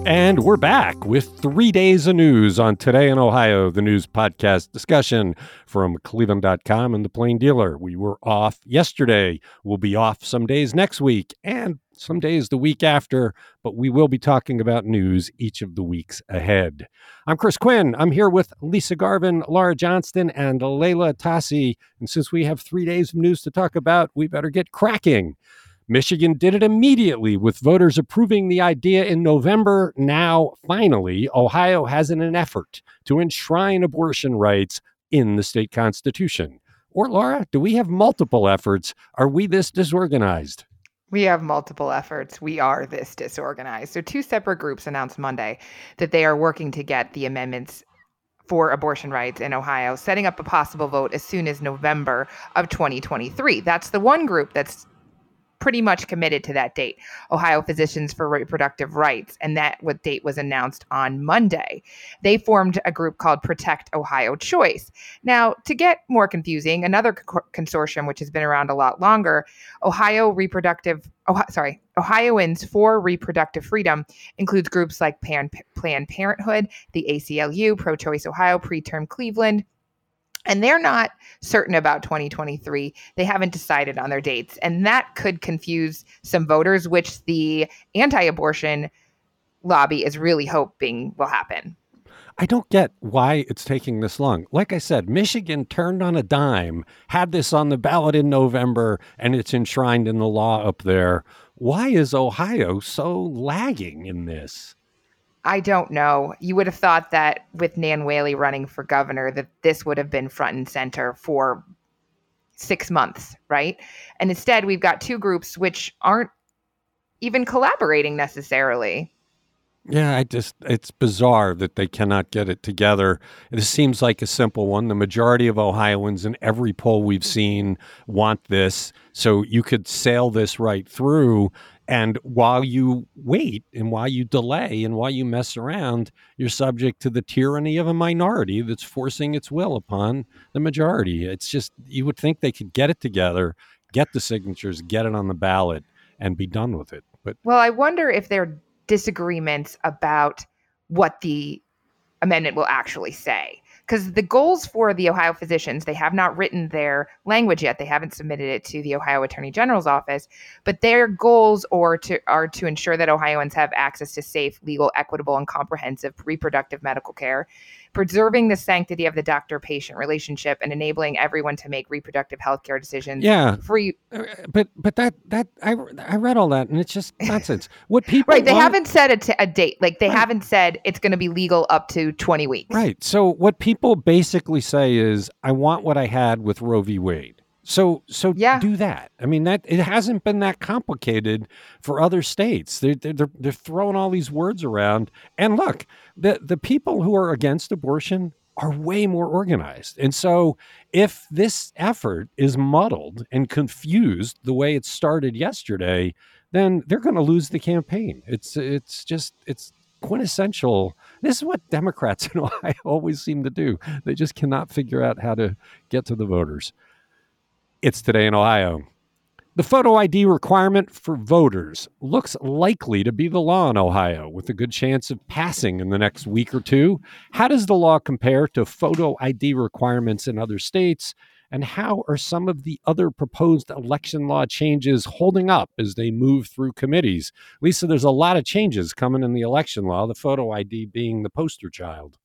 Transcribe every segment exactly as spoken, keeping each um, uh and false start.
And we're back with three days of news on Today in Ohio, the news podcast discussion from Cleveland dot com and The Plain Dealer. We were off yesterday. We'll be off some days next week and some days the week after, but we will be talking about news each of the weeks ahead. I'm Chris Quinn. I'm here with Lisa Garvin, Laura Johnston, and Leila Tassi. And since we have three days of news to talk about, we better get cracking. Michigan did it immediately with voters approving the idea in November. Now, finally, Ohio has an effort to enshrine abortion rights in the state constitution. Or, Laura, do we have multiple efforts? Are we this disorganized? We have multiple efforts. We are this disorganized. So two separate groups announced Monday that they are working to get the amendments for abortion rights in Ohio, setting up a possible vote as soon as November of twenty twenty-three. That's the one group that's pretty much committed to that date, Ohio Physicians for Reproductive Rights, and that what date was announced on Monday. They formed a group called Protect Ohio Choice. Now, to get more confusing, another co- consortium, which has been around a lot longer, Ohio Reproductive, oh, sorry, Ohioans for Reproductive Freedom, includes groups like Pan, Planned Parenthood, the A C L U, Pro-Choice Ohio, Preterm Cleveland. And they're not certain about twenty twenty-three. They haven't decided on their dates. And that could confuse some voters, which the anti-abortion lobby is really hoping will happen. I don't get why it's taking this long. Like I said, Michigan turned on a dime, had this on the ballot in November, and it's enshrined in the law up there. Why is Ohio so lagging in this? I don't know. You would have thought that with Nan Whaley running for governor, that this would have been front and center for six months, right? And instead, we've got two groups which aren't even collaborating necessarily. Yeah, I just, it's bizarre that they cannot get it together. This seems like a simple one. The majority of Ohioans in every poll we've seen want this. So you could sail this right through. And while you wait and while you delay and while you mess around, you're subject to the tyranny of a minority that's forcing its will upon the majority. It's just, you would think they could get it together, get the signatures, get it on the ballot, and be done with it. But well, I wonder if they're disagreements about what the amendment will actually say. Because the goals for the Ohio physicians, they have not written their language yet. They haven't submitted it to the Ohio Attorney General's office. But their goals are to, are to ensure that Ohioans have access to safe, legal, equitable, and comprehensive reproductive medical care, preserving the sanctity of the doctor-patient relationship, and enabling everyone to make reproductive health care decisions. Yeah, free. But but that that I I read all that, and it's just nonsense. What people right? They want, haven't set a, t- a date. Like they right. haven't said it's going to be legal up to twenty weeks. Right. So what people basically say is, I want what I had with Roe v. Wade. So so yeah. do that. I mean, that it hasn't been that complicated for other states. They're, they're, they're throwing all these words around. And look, the, the people who are against abortion are way more organized. And so if this effort is muddled and confused the way it started yesterday, then they're going to lose the campaign. It's it's just, it's quintessential. This is what Democrats in Ohio always seem to do. They just cannot figure out how to get to the voters. It's Today in Ohio. The photo I D requirement for voters looks likely to be the law in Ohio, with a good chance of passing in the next week or two. How does the law compare to photo I D requirements in other states? And how are some of the other proposed election law changes holding up as they move through committees? Lisa, there's a lot of changes coming in the election law, the photo I D being the poster child.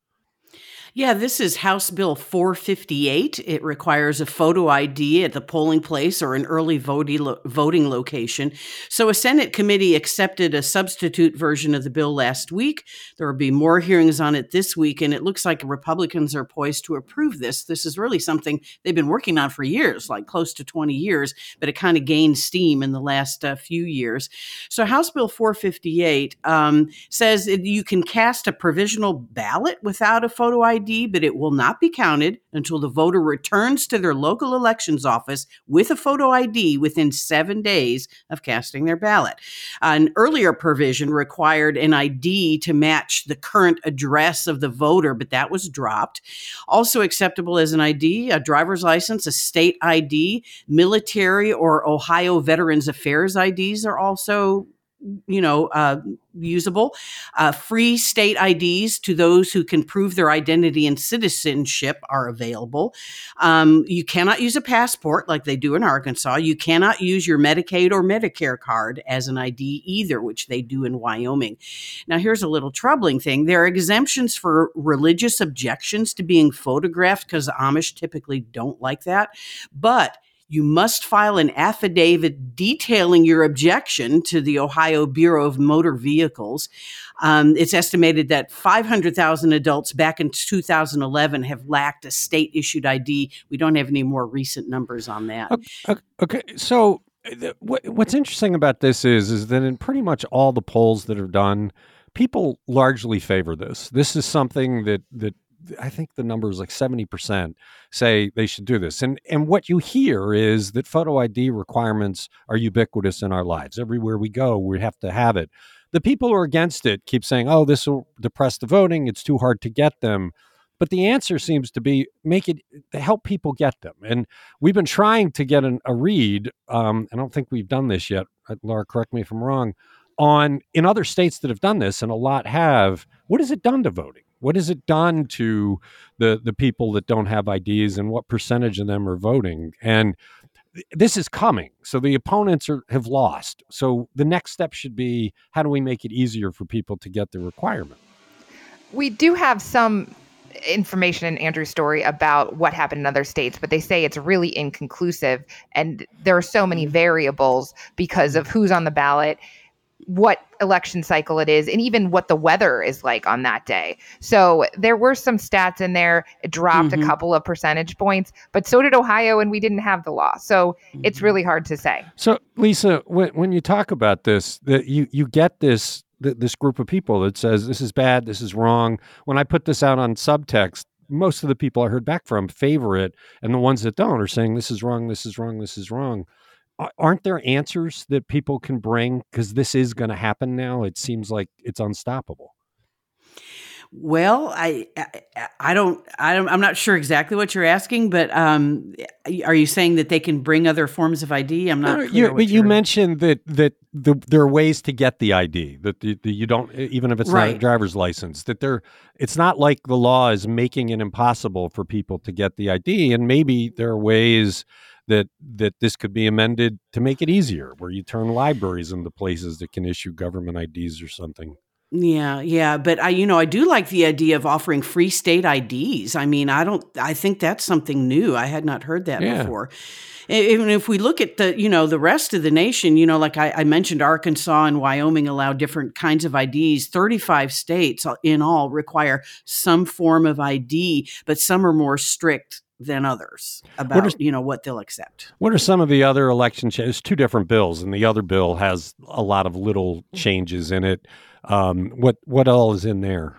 Yeah, this is House Bill four fifty-eight. It requires a photo I D at the polling place or an early voting location. So a Senate committee accepted a substitute version of the bill last week. There will be more hearings on it this week, and it looks like Republicans are poised to approve this. This is really something they've been working on for years, like close to twenty years, but it kind of gained steam in the last uh, few years. So House Bill four fifty-eight um, says that you can cast a provisional ballot without a photo I D, but it will not be counted until the voter returns to their local elections office with a photo I D within seven days of casting their ballot. An earlier provision required an I D to match the current address of the voter, but that was dropped. Also acceptable as an I D, a driver's license, a state I D, military or Ohio Veterans Affairs I Ds are also you know, uh, usable. Uh, free state I Ds to those who can prove their identity and citizenship are available. Um, you cannot use a passport like they do in Arkansas. You cannot use your Medicaid or Medicare card as an I D either, which they do in Wyoming. Now, here's a little troubling thing. There are exemptions for religious objections to being photographed because Amish typically don't like that. But you must file an affidavit detailing your objection to the Ohio Bureau of Motor Vehicles. Um, it's estimated that five hundred thousand adults back in two thousand eleven have lacked a state-issued I D. We don't have any more recent numbers on that. Okay, okay. So what, what's interesting about this is, is that in pretty much all the polls that are done, people largely favor this. This is something that that I think the number is like seventy percent say they should do this. And and what you hear is that photo I D requirements are ubiquitous in our lives. Everywhere we go, we have to have it. The people who are against it keep saying, oh, this will depress the voting. It's too hard to get them. But the answer seems to be make it to help people get them. And we've been trying to get an, a read. Um, I don't think we've done this yet. Laura, correct me if I'm wrong. On in other states that have done this, and a lot have, what has it done to voting? What has it done to the, the people that don't have I Ds, and what percentage of them are voting? And th- this is coming. So the opponents are, have lost. So the next step should be, how do we make it easier for people to get the requirement? We do have some information in Andrew's story about what happened in other states, but they say it's really inconclusive. And there are so many variables because of who's on the ballot, what election cycle it is, and even what the weather is like on that day. So there were some stats in there. It dropped mm-hmm. a couple of percentage points, but so did Ohio, and we didn't have the law. So mm-hmm. it's really hard to say. So Lisa, when, when you talk about this, that you, you get this, th- this group of people that says, this is bad, this is wrong. When I put this out on subtext, most of the people I heard back from favor it, and the ones that don't are saying, this is wrong, this is wrong, this is wrong. Aren't there answers that people can bring? Because this is going to happen now. It seems like it's unstoppable. Well, I, I, I don't, I don't, I'm not sure exactly what you're asking, but um, are you saying that they can bring other forms of I D? I'm not. No, you, but you mentioned that that the, there are ways to get the I D that the, the, you don't, even if it's right. not a driver's license. That there, it's not like the law is making it impossible for people to get the I D, and maybe there are ways that that this could be amended to make it easier, where you turn libraries into places that can issue government I Ds or something. Yeah, yeah. But I, you know, I do like the idea of offering free state I Ds. I mean, I don't, I think that's something new. I had not heard that yeah. before. Even if we look at the, you know, the rest of the nation, you know, like I, I mentioned, Arkansas and Wyoming allow different kinds of I Ds. thirty-five states in all require some form of I D, but some are more strict than others about, are, you know, what they'll accept. What are some of the other election changes? Two different bills, and the other bill has a lot of little changes in it. Um, what what all is in there?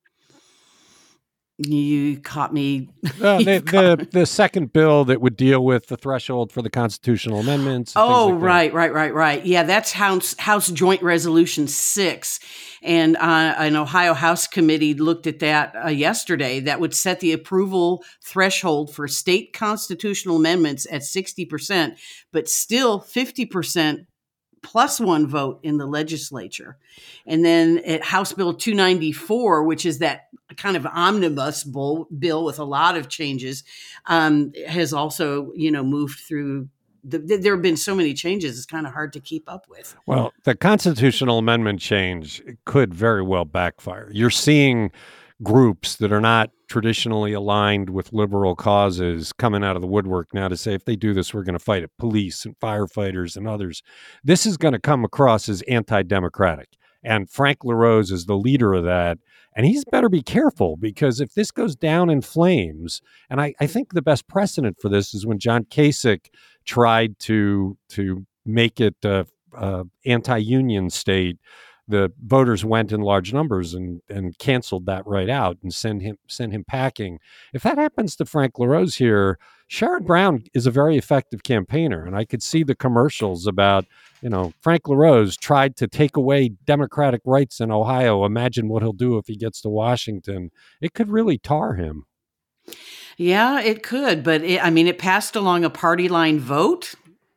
You caught me. uh, the, the, me. the second bill that would deal with the threshold for the constitutional amendments. Oh, like right, right, right, right. Yeah, that's House House Joint Resolution six. And uh, an Ohio House committee looked at that uh, yesterday. That would set the approval threshold for state constitutional amendments at sixty percent, but still fifty percent plus one vote in the legislature. And then at House Bill two ninety-four, which is that kind of omnibus bill, bill with a lot of changes, um, has also, you know, moved through. The, there have been so many changes, it's kind of hard to keep up with. Well, the constitutional amendment change could very well backfire. You're seeing groups that are not traditionally aligned with liberal causes coming out of the woodwork now to say, if they do this, we're going to fight it. Police and firefighters and others. This is going to come across as anti-democratic. And Frank LaRose is the leader of that. And he's better be careful, because if this goes down in flames, and I, I think the best precedent for this is when John Kasich tried to to make it a, a anti-union state, the voters went in large numbers and, and canceled that right out and send him send him packing. If that happens to Frank LaRose here, Sherrod Brown is a very effective campaigner, and I could see the commercials about, you know, Frank LaRose tried to take away Democratic rights in Ohio. Imagine what he'll do if he gets to Washington. It could really tar him. Yeah, it could, but it, I mean, it passed along a party line vote.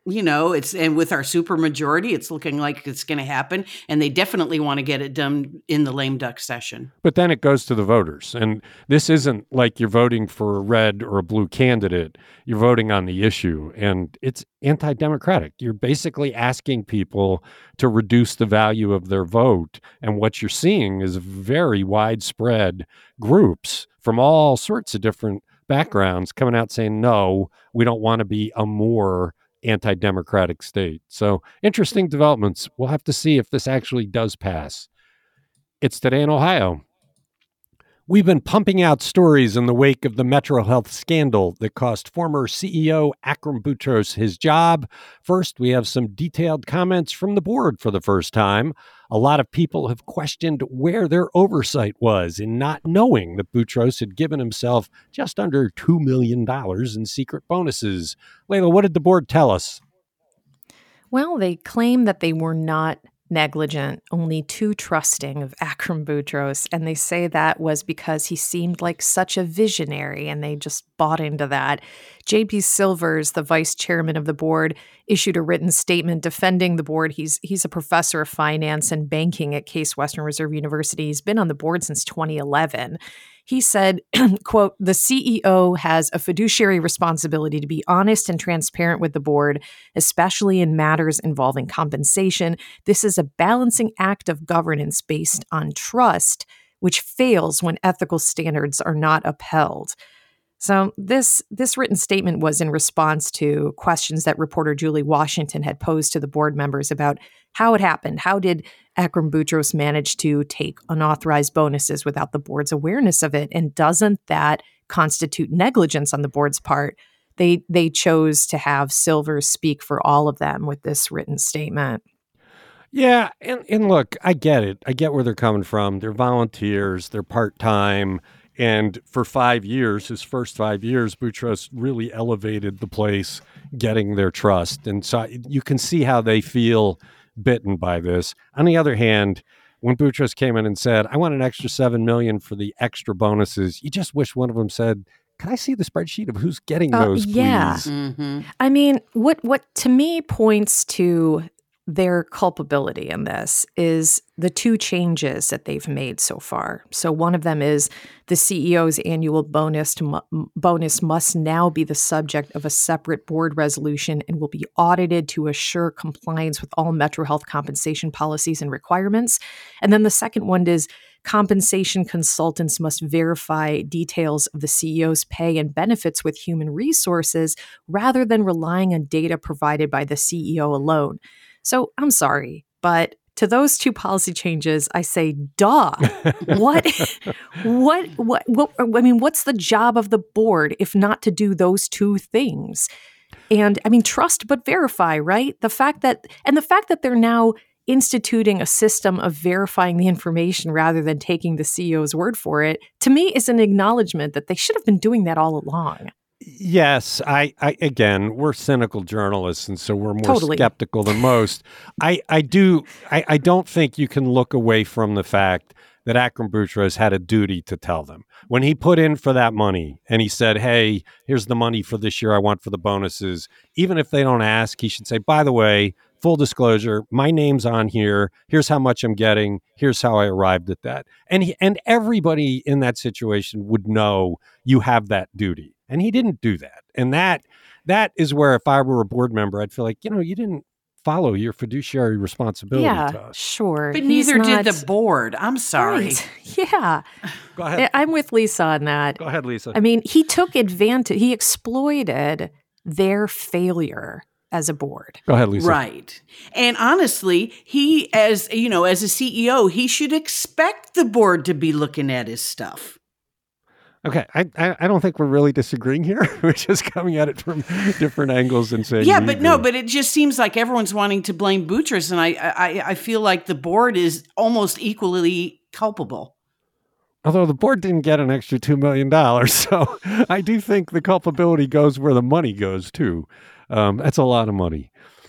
You know, it's and with our supermajority, it's looking like it's going to happen. And they definitely want to get it done in the lame duck session. But then it goes to the voters. And this isn't like you're voting for a red or a blue candidate. You're voting on the issue. And it's anti-democratic. You're basically asking people to reduce the value of their vote. And what you're seeing is very widespread groups from all sorts of different backgrounds coming out saying, no, we don't want to be a more anti-democratic state. So interesting developments. We'll have to see if this actually does pass. It's Today in Ohio. We've been pumping out stories in the wake of the Metro Health scandal that cost former C E O Akram Boutros his job. First, we have some detailed comments from the board for the first time. A lot of people have questioned where their oversight was in not knowing that Boutros had given himself just under two million dollars in secret bonuses. Layla, what did the board tell us? Well, they claim that they were not negligent, only too trusting of Akram Boutros, and they say that was because he seemed like such a visionary, and they just bought into that. J P Silvers, the vice chairman of the board, issued a written statement defending the board. He's he's a professor of finance and banking at Case Western Reserve University. He's been on the board since twenty eleven. He said, quote, "The C E O has a fiduciary responsibility to be honest and transparent with the board, especially in matters involving compensation. This is a balancing act of governance based on trust, which fails when ethical standards are not upheld." So this this written statement was in response to questions that reporter Julie Washington had posed to the board members about how it happened. How did Akram Boutros manage to take unauthorized bonuses without the board's awareness of it? And doesn't that constitute negligence on the board's part? They they chose to have Silvers speak for all of them with this written statement. Yeah, and, and look, I get it. I get where they're coming from. They're volunteers. They're part-time. And for five years, his first five years, Boutros really elevated the place, getting their trust. And so you can see how they feel bitten by this. On the other hand, when Boutros came in and said, I want an extra seven million dollars for the extra bonuses, you just wish one of them said, can I see the spreadsheet of who's getting uh, those, yeah. please? Mm-hmm. I mean, what what to me points to their culpability in this is the two changes that they've made so far. So one of them is the C E O's annual bonus to mu- bonus must now be the subject of a separate board resolution and will be audited to assure compliance with all Metro Health compensation policies and requirements. And then the second one is compensation consultants must verify details of the C E O's pay and benefits with human resources rather than relying on data provided by the C E O alone. So I'm sorry, but to those two policy changes, I say, duh. what, what, what, what, I mean, what's the job of the board if not to do those two things? And I mean, trust but verify, right? The fact that, and the fact that they're now instituting a system of verifying the information rather than taking the C E O's word for it, to me is an acknowledgement that they should have been doing that all along. Yes, I, I again, we're cynical journalists, and so we're more Totally. skeptical than most. I, I do, I, I don't think you can look away from the fact that Akram Boutros had a duty to tell them. When he put in for that money and he said, hey, here's the money for this year I want for the bonuses, even if they don't ask, he should say, by the way, full disclosure, my name's on here. Here's how much I'm getting. Here's how I arrived at that. And he, and everybody in that situation would know you have that duty. And he didn't do that. And that that is where, if I were a board member, I'd feel like, you know, you didn't follow your fiduciary responsibility Yeah, to us. sure. But He's neither not- did the board. I'm sorry. Right. Yeah. Go ahead. I- I'm with Lisa on that. Go ahead, Lisa. I mean, he took advantage, he exploited their failure as a board. Go ahead, Lisa. Right. And honestly, he, as you know, as a C E O, he should expect the board to be looking at his stuff. Okay, I, I I don't think we're really disagreeing here. We're just coming at it from different angles and saying, Yeah, we but no, agree. but it just seems like everyone's wanting to blame Boutros, and I, I, I feel like the board is almost equally culpable. Although the board didn't get an extra two million dollars, so I do think the culpability goes where the money goes, too. Um, that's a lot of money.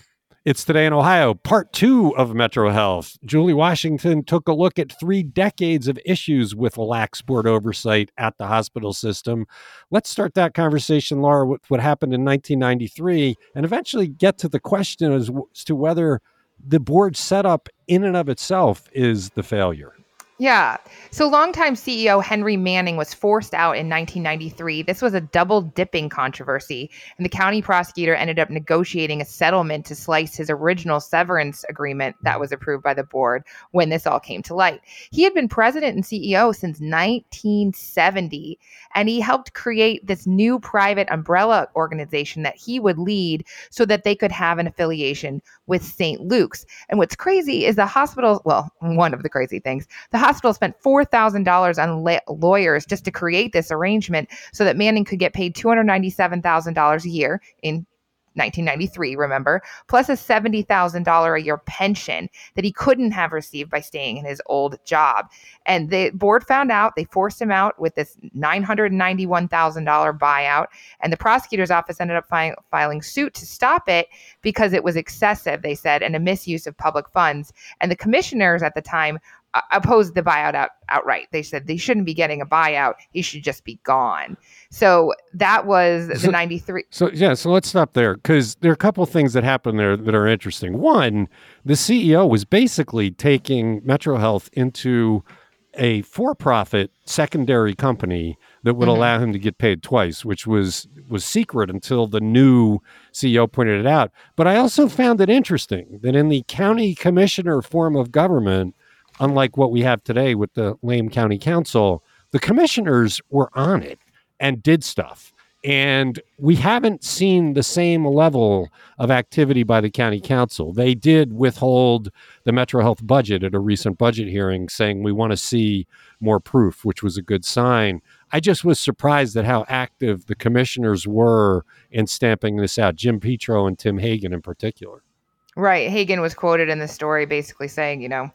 It's Today in Ohio, part two of Metro Health. Julie Washington took a look at three decades of issues with lax board oversight at the hospital system. Let's start that conversation, Laura, with what happened in nineteen ninety-three, and eventually get to the question as, as to whether the board setup in and of itself is the failure. Yeah. So longtime C E O Henry Manning was forced out in nineteen ninety-three. This was a double dipping controversy, and the county prosecutor ended up negotiating a settlement to slice his original severance agreement that was approved by the board when this all came to light. He had been president and C E O since nineteen seventy, and he helped create this new private umbrella organization that he would lead so that they could have an affiliation with Saint Luke's. And what's crazy is the hospital, well, one of the crazy things, the hospital spent four thousand dollars on la- lawyers just to create this arrangement so that Manning could get paid two hundred ninety-seven thousand dollars a year in nineteen ninety-three, remember, plus a seventy thousand dollars a year pension that he couldn't have received by staying in his old job. And the board found out, they forced him out with this nine hundred ninety-one thousand dollars buyout, and the prosecutor's office ended up fi- filing suit to stop it because it was excessive, they said, and a misuse of public funds. And the commissioners at the time uh, opposed the buyout out, outright. They said they shouldn't be getting a buyout. He should just be gone. So that was the so, ninety-three. So, yeah, so let's stop there because there are a couple of things that happened there that are interesting. One, the C E O was basically taking Metro Health into a for-profit secondary company that would mm-hmm. allow him to get paid twice, which was was secret until the new C E O pointed it out. But I also found it interesting that in the county commissioner form of government, unlike what we have today with the lame county council, the commissioners were on it and did stuff. And we haven't seen the same level of activity by the county council. They did withhold the Metro Health budget at a recent budget hearing, saying we want to see more proof, which was a good sign. I just was surprised at how active the commissioners were in stamping this out, Jim Petro and Tim Hagan in particular. Right. Hagan was quoted in the story basically saying, you know,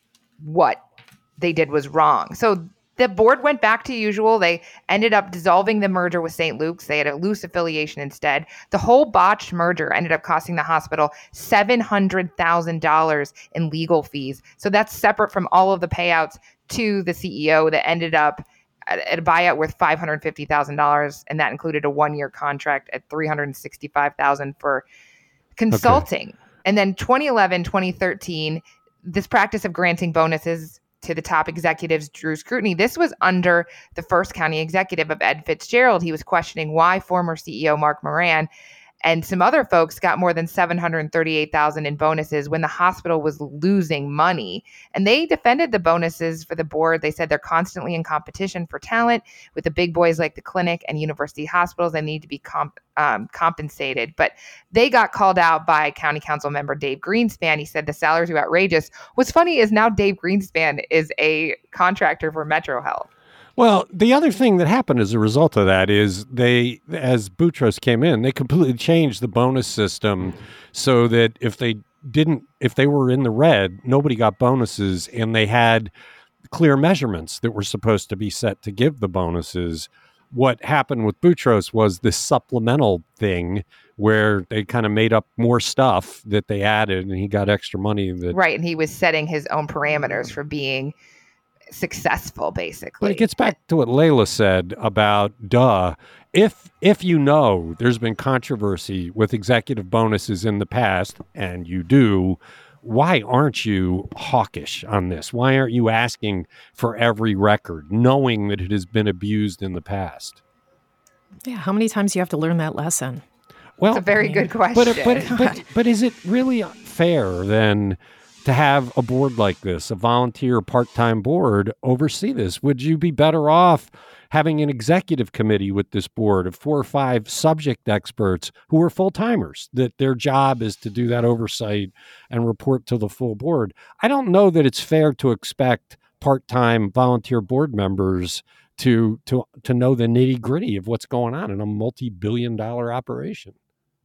what they did was wrong. So the board went back to usual. They ended up dissolving the merger with Saint Luke's. They had a loose affiliation instead. The whole botched merger ended up costing the hospital seven hundred thousand dollars in legal fees. So that's separate from all of the payouts to the C E O that ended up at, at a buyout worth five hundred fifty thousand dollars. And that included a one-year contract at three hundred sixty-five thousand dollars for consulting. Okay. And then twenty eleven, twenty thirteen, this practice of granting bonuses to the top executives drew scrutiny. This was under the first county executive of Ed Fitzgerald. He was questioning why former C E O Mark Moran and some other folks got more than seven hundred thirty-eight thousand dollars in bonuses when the hospital was losing money. And they defended the bonuses for the board. They said they're constantly in competition for talent with the big boys like the clinic and university hospitals. They need to be comp- um, compensated. But they got called out by county council member Dave Greenspan. He said the salaries are outrageous. What's funny is now Dave Greenspan is a contractor for Metro Health. Well, the other thing that happened as a result of that is they, as Boutros came in, they completely changed the bonus system so that if they didn't, if they were in the red, nobody got bonuses, and they had clear measurements that were supposed to be set to give the bonuses. What happened with Boutros was this supplemental thing where they kind of made up more stuff that they added, and he got extra money. That Right, and he was setting his own parameters for being successful, basically. But it gets back to what Layla said about, duh, if if you know there's been controversy with executive bonuses in the past, and you do, why aren't you hawkish on this? Why aren't you asking for every record, knowing that it has been abused in the past? Yeah, how many times do you have to learn that lesson? Well, it's a very good question. But, but, but, but is it really fair then to have a board like this, a volunteer part-time board, oversee this? Would you be better off having an executive committee with this board of four or five subject experts who are full-timers, that their job is to do that oversight and report to the full board? I don't know that it's fair to expect part-time volunteer board members to to to know the nitty-gritty of what's going on in a multi-billion dollar operation.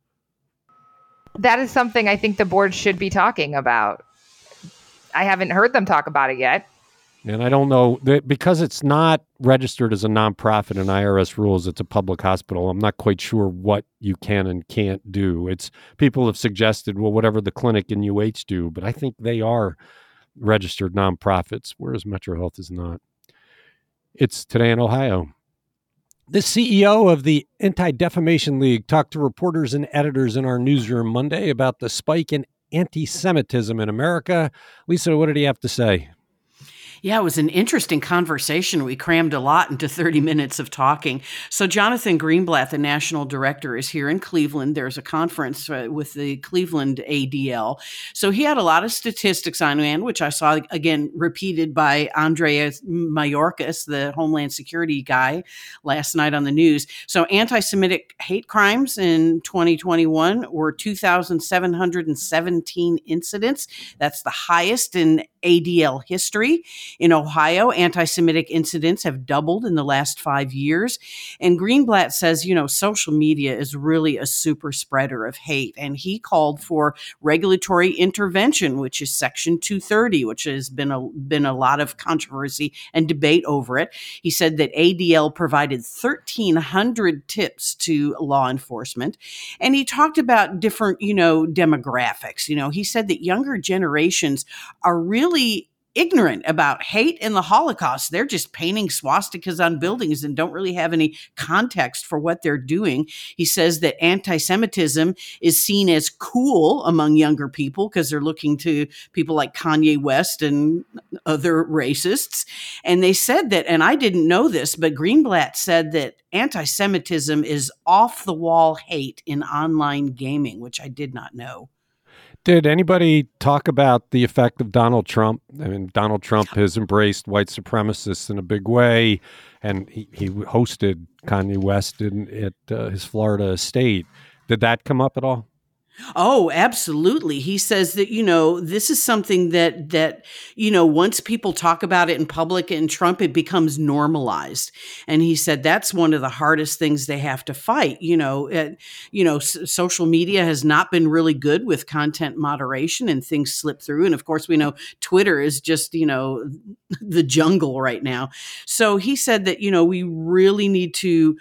That is something I think the board should be talking about. I haven't heard them talk about it yet. And I don't know that because it's not registered as a nonprofit and I R S rules, it's a public hospital. I'm not quite sure what you can and can't do. It's people have suggested, well, whatever the clinic and U H do, but I think they are registered nonprofits, whereas Metro Health is not. It's Today in Ohio. The C E O of the Anti-Defamation League talked to reporters and editors in our newsroom Monday about the spike in anti-Semitism in America. Lisa, what did he have to say? Yeah, it was an interesting conversation. We crammed a lot into thirty minutes of talking. So Jonathan Greenblatt, the national director, is here in Cleveland. There's a conference uh, with the Cleveland A D L. So he had a lot of statistics on hand, which I saw, again, repeated by Andreas Mayorkas, the Homeland Security guy, last night on the news. So anti-Semitic hate crimes in twenty twenty-one were two thousand seven hundred seventeen incidents. That's the highest in A D L history. In Ohio, anti-Semitic incidents have doubled in the last five years. And Greenblatt says, you know, social media is really a super spreader of hate. And he called for regulatory intervention, which is Section two thirty, which has been a, been a lot of controversy and debate over it. He said that A D L provided thirteen hundred tips to law enforcement. And he talked about different, you know, demographics. You know, he said that younger generations are really ignorant about hate and the Holocaust. They're just painting swastikas on buildings and don't really have any context for what they're doing. He says that anti-Semitism is seen as cool among younger people because they're looking to people like Kanye West and other racists. And they said that, and I didn't know this, but Greenblatt said that anti-Semitism is off-the-wall hate in online gaming, which I did not know. Did anybody talk about the effect of Donald Trump? I mean, Donald Trump has embraced white supremacists in a big way, and he, he hosted Kanye West in, at uh, his Florida estate. Did that come up at all? Oh, absolutely. He says that, you know, this is something that, that, you know, once people talk about it in public and Trump, it becomes normalized. And he said that's one of the hardest things they have to fight. You know, uh, you know, s- social media has not been really good with content moderation and things slip through. And of course, we know Twitter is just, you know, the jungle right now. So he said that, you know, we really need to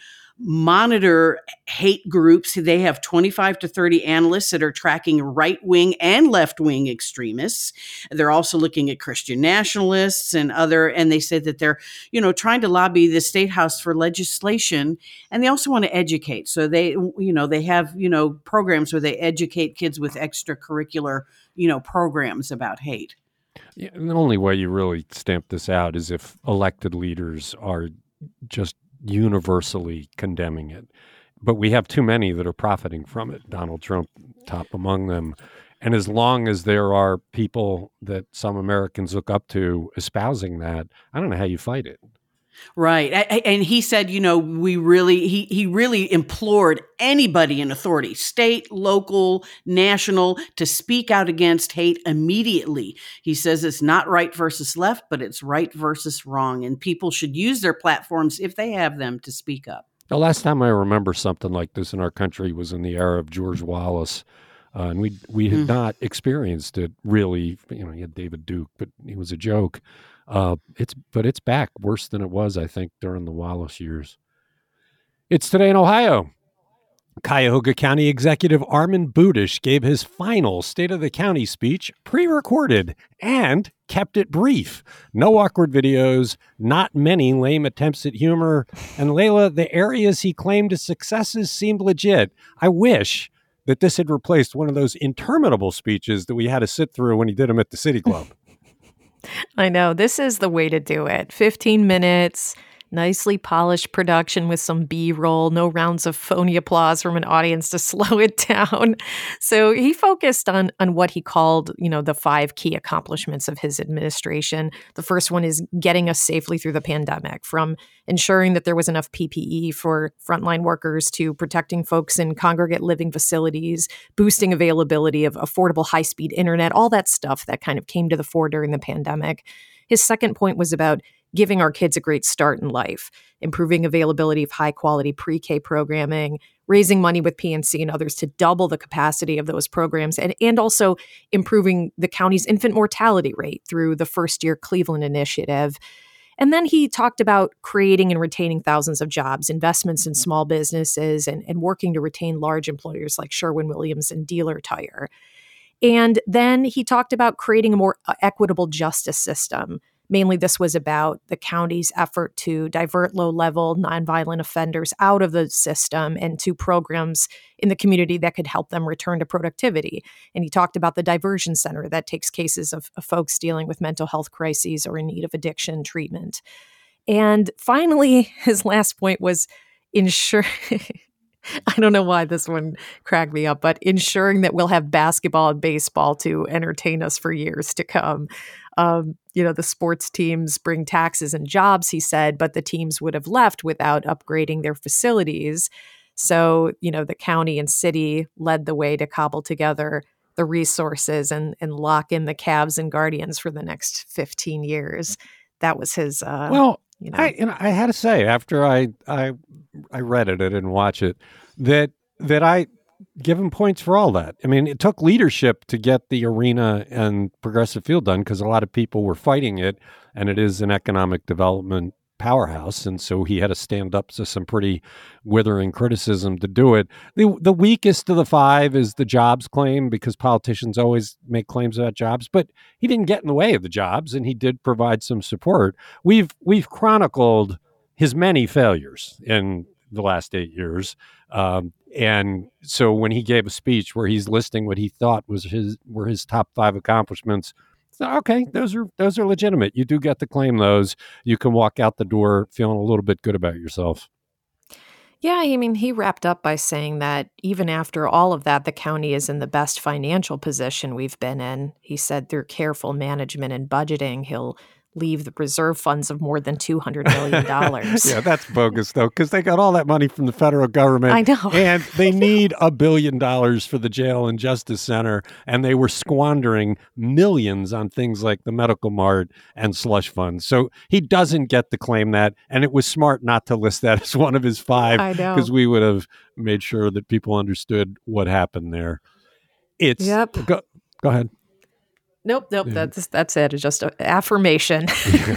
monitor hate groups. They have twenty-five to thirty analysts that are tracking right-wing and left-wing extremists. They're also looking at Christian nationalists and other, and they said that they're, you know, trying to lobby the State House for legislation, and they also want to educate. So they, you know, they have, you know, programs where they educate kids with extracurricular, you know, programs about hate. Yeah, and the only way you really stamp this out is if elected leaders are just universally condemning it. But we have too many that are profiting from it, Donald Trump top among them. And as long as there are people that some Americans look up to espousing that, I don't know how you fight it. Right. And he said, you know, we really, he, he really implored anybody in authority, state, local, national, to speak out against hate immediately. He says it's not right versus left, but it's right versus wrong. And people should use their platforms, if they have them, to speak up. The last time I remember something like this in our country was in the era of George Wallace. Uh, and we we had mm. not experienced it really. You know, you had David Duke, but he was a joke. Uh, it's but it's back worse than it was, I think, during the Wallace years. It's Today in Ohio. Cuyahoga County Executive Armin Budish gave his final State of the County speech pre-recorded and kept it brief. No awkward videos, not many lame attempts at humor. And Layla, the areas he claimed as successes seemed legit. I wish that this had replaced one of those interminable speeches that we had to sit through when he did them at the City Club. I know. This is the way to do it. fifteen minutes, nicely polished production with some B-roll, no rounds of phony applause from an audience to slow it down. So he focused on on what he called, you know, the five key accomplishments of his administration. The first one is getting us safely through the pandemic, from ensuring that there was enough P P E for frontline workers to protecting folks in congregate living facilities, boosting availability of affordable high-speed internet, all that stuff that kind of came to the fore during the pandemic. His second point was about giving our kids a great start in life, improving availability of high quality pre-K programming, raising money with P N C and others to double the capacity of those programs, and, and also improving the county's infant mortality rate through the First Year Cleveland Initiative. And then he talked about creating and retaining thousands of jobs, investments in small businesses, and, and working to retain large employers like Sherwin-Williams and Dealer Tire. And then he talked about creating a more equitable justice system. Mainly, this was about the county's effort to divert low-level nonviolent offenders out of the system and to programs in the community that could help them return to productivity. And he talked about the diversion center that takes cases of, of folks dealing with mental health crises or in need of addiction treatment. And finally, his last point was ensure... I don't know why this one cracked me up, but ensuring that we'll have basketball and baseball to entertain us for years to come. Um, you know, the sports teams bring taxes and jobs, he said, but the teams would have left without upgrading their facilities. So, you know, the county and city led the way to cobble together the resources and, and lock in the Cavs and Guardians for the next fifteen years. That was his, uh, well, you know. I, you know, I had to say, after I, I, I read it, I didn't watch it, that, that I give him points for all that. I mean, it took leadership to get the arena and Progressive Field done because a lot of people were fighting it, and it is an economic development powerhouse, and so he had to stand up to some pretty withering criticism to do it. The the weakest of the five is the jobs claim, because politicians always make claims about jobs, but he didn't get in the way of the jobs, and he did provide some support. We've we've chronicled his many failures in the last eight years. Um, and so when he gave a speech where he's listing what he thought was his were his top five accomplishments, so, okay, those are those are legitimate. You do get to claim those. You can walk out the door feeling a little bit good about yourself. Yeah, I mean, he wrapped up by saying that even after all of that, the county is in the best financial position we've been in. He said through careful management and budgeting, he'll leave the reserve funds of more than two hundred million dollars. Yeah, that's bogus, though, because they got all that money from the federal government. I know. And they need a billion dollars for the jail and justice center, and they were squandering millions on things like the medical mart and slush funds. So he doesn't get to claim that, and it was smart not to list that as one of his five, I know, because we would have made sure that people understood what happened there. It's Yep. Go, go ahead. Nope, nope. That's that's it. It's just an affirmation.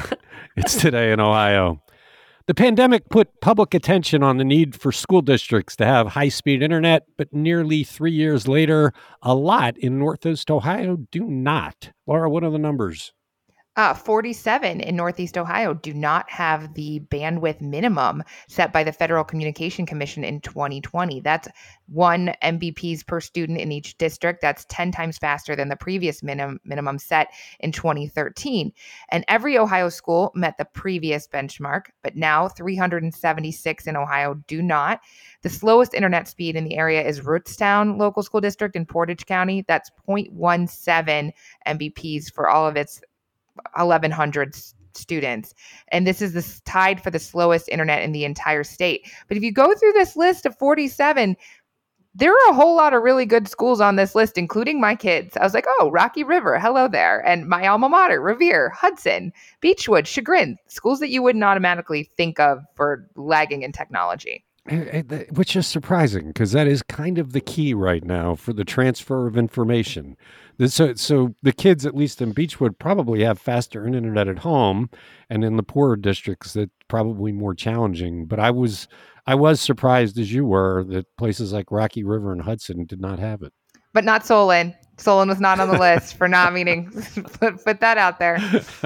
It's Today in Ohio. The pandemic put public attention on the need for school districts to have high-speed internet, but nearly three years later, a lot in Northeast Ohio do not. Laura, what are the numbers? Uh, forty-seven in Northeast Ohio do not have the bandwidth minimum set by the Federal Communication Commission in twenty twenty. That's one M B Ps per student in each district. That's ten times faster than the previous minimum minimum set in twenty thirteen. And every Ohio school met the previous benchmark, but now three hundred seventy-six in Ohio do not. The slowest internet speed in the area is Rootstown Local School District in Portage County. That's zero point one seven M B Ps for all of its eleven hundred students. And this is the tied for the slowest internet in the entire state. But if you go through this list of forty-seven, there are a whole lot of really good schools on this list, including my kids. I was like, oh, Rocky River, hello there. And my alma mater, Revere, Hudson, Beechwood, Chagrin, schools that you wouldn't automatically think of for lagging in technology. Which is surprising, because that is kind of the key right now for the transfer of information. So, so the kids, at least in Beechwood, probably have faster internet at home, and in the poorer districts, that's probably more challenging. But I was, I was surprised, as you were, that places like Rocky River and Hudson did not have it. But not Solon. Solon was not on the list for not meeting. put, put that out there.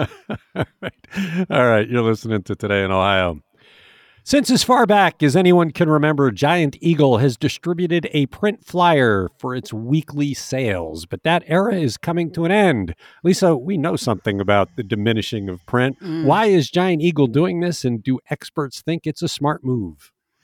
All right. All right, you're listening to Today in Ohio. Since as far back as anyone can remember, Giant Eagle has distributed a print flyer for its weekly sales, but that era is coming to an end. Lisa, we know something about the diminishing of print. Mm. Why is Giant Eagle doing this, and do experts think it's a smart move?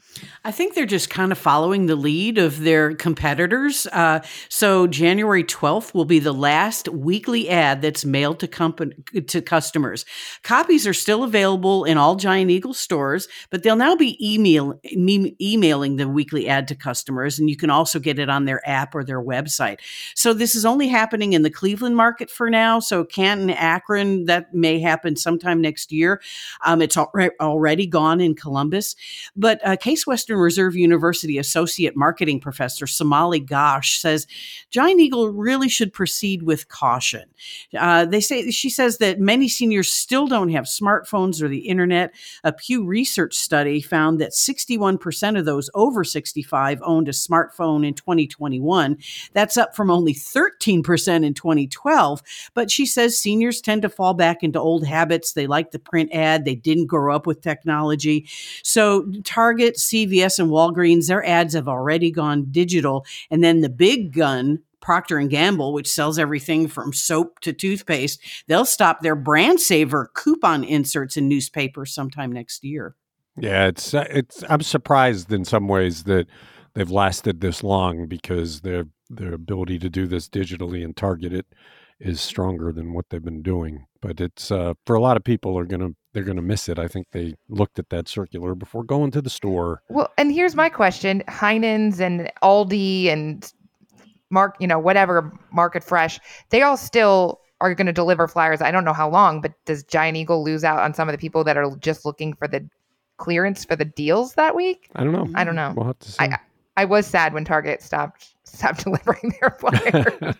I think they're just kind of following the lead of their competitors. Uh, so January twelfth will be the last weekly ad that's mailed to company, to customers. Copies are still available in all Giant Eagle stores, but they'll now be email, me, emailing the weekly ad to customers, and you can also get it on their app or their website. So this is only happening in the Cleveland market for now. So Canton, Akron, that may happen sometime next year. Um, it's al- already gone in Columbus. But uh, Case Western Reserve University Associate Marketing Professor Somali Ghosh says Giant Eagle really should proceed with caution. Uh, they say she says that many seniors still don't have smartphones or the internet. A Pew Research study found that sixty-one percent of those over sixty-five owned a smartphone in twenty twenty-one. That's up from only thirteen percent in twenty twelve. But she says seniors tend to fall back into old habits. They like the print ad. They didn't grow up with technology. So Target, C V S, and Walgreens, their ads have already gone digital. And then the big gun, Procter and Gamble, which sells everything from soap to toothpaste, they'll stop their Brand Saver coupon inserts in newspapers sometime next year. Yeah, it's it's. I'm surprised in some ways that they've lasted this long, because their their ability to do this digitally and target it is stronger than what they've been doing. But it's uh, for a lot of people are gonna they're gonna miss it. I think they looked at that circular before going to the store. Well, and here's my question: Heinen's and Aldi and Mark, you know, whatever, Market Fresh, they all still are going to deliver flyers. I don't know how long, but does Giant Eagle lose out on some of the people that are just looking for the clearance for the deals that week? I don't know. I don't know. We'll have to see. I, I was sad when Target stopped stopped delivering their flyers.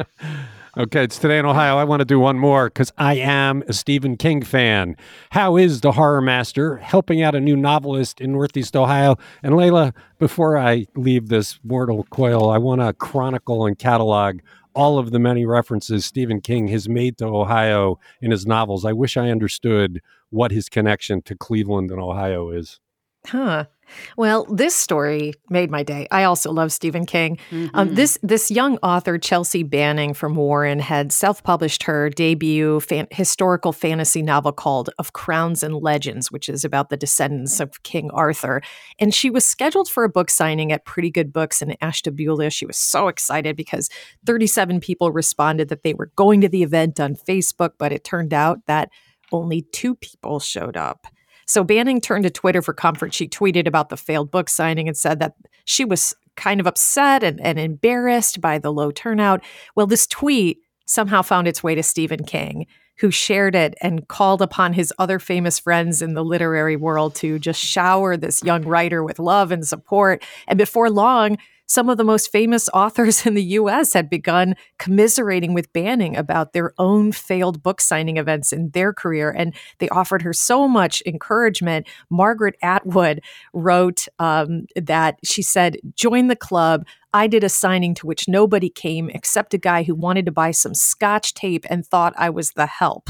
Okay, it's Today in Ohio. I want to do one more because I am a Stephen King fan. How is the Horror Master helping out a new novelist in Northeast Ohio? And Layla, before I leave this mortal coil, I want to chronicle and catalog all of the many references Stephen King has made to Ohio in his novels. I wish I understood what his connection to Cleveland and Ohio is. Huh. Well, this story made my day. I also love Stephen King. Mm-hmm. Um, this this young author, Chelsea Banning from Warren, had self-published her debut fan- historical fantasy novel called Of Crowns and Legends, which is about the descendants of King Arthur. And she was scheduled for a book signing at Pretty Good Books in Ashtabula. She was so excited because thirty-seven people responded that they were going to the event on Facebook, but it turned out that only two people showed up. So Banning turned to Twitter for comfort. She tweeted about the failed book signing and said that she was kind of upset and, and embarrassed by the low turnout. Well, this tweet somehow found its way to Stephen King, who shared it and called upon his other famous friends in the literary world to just shower this young writer with love and support. And before long, some of the most famous authors in the U S had begun commiserating with Banning about their own failed book signing events in their career, and they offered her so much encouragement. Margaret Atwood wrote um, that she said, "Join the club. I did a signing to which nobody came except a guy who wanted to buy some Scotch tape and thought I was the help."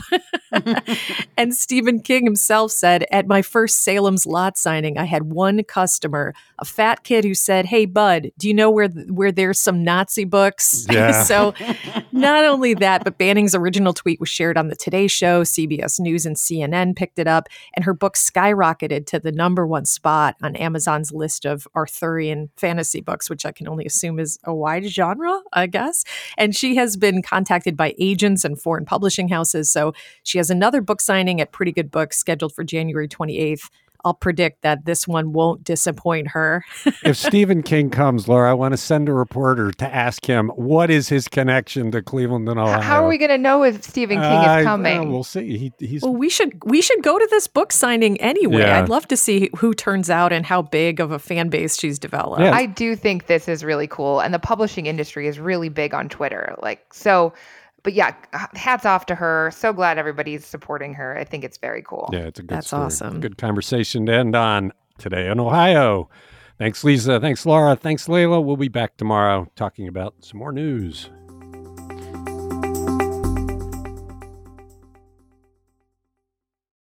And Stephen King himself said, "At my first Salem's Lot signing, I had one customer, a fat kid who said, 'Hey, bud, do you know where where there's some Nazi books?'" Yeah. So not only that, but Banning's original tweet was shared on the Today Show, C B S News, and C N N picked it up, and her book skyrocketed to the number one spot on Amazon's list of Arthurian fantasy books, which I can only assume is a wide genre, I guess. And she has been contacted by agents and foreign publishing houses. So she has another book signing at Pretty Good Books scheduled for January twenty-eighth. I'll predict that this one won't disappoint her. If Stephen King comes, Laura, I want to send a reporter to ask him what is his connection to Cleveland and Ohio. How are we going to know if Stephen King Uh, is coming? uh, we'll see. He, he's Well, we should we should go to this book signing anyway. Yeah. I'd love to see who turns out and how big of a fan base she's developed. Yeah. I do think this is really cool. And the publishing industry is really big on Twitter. Like, so, but yeah, hats off to her. So glad everybody's supporting her. I think it's very cool. Yeah, it's a good That's story. awesome. Good conversation to end on Today in Ohio. Thanks, Lisa. Thanks, Laura. Thanks, Layla. We'll be back tomorrow talking about some more news.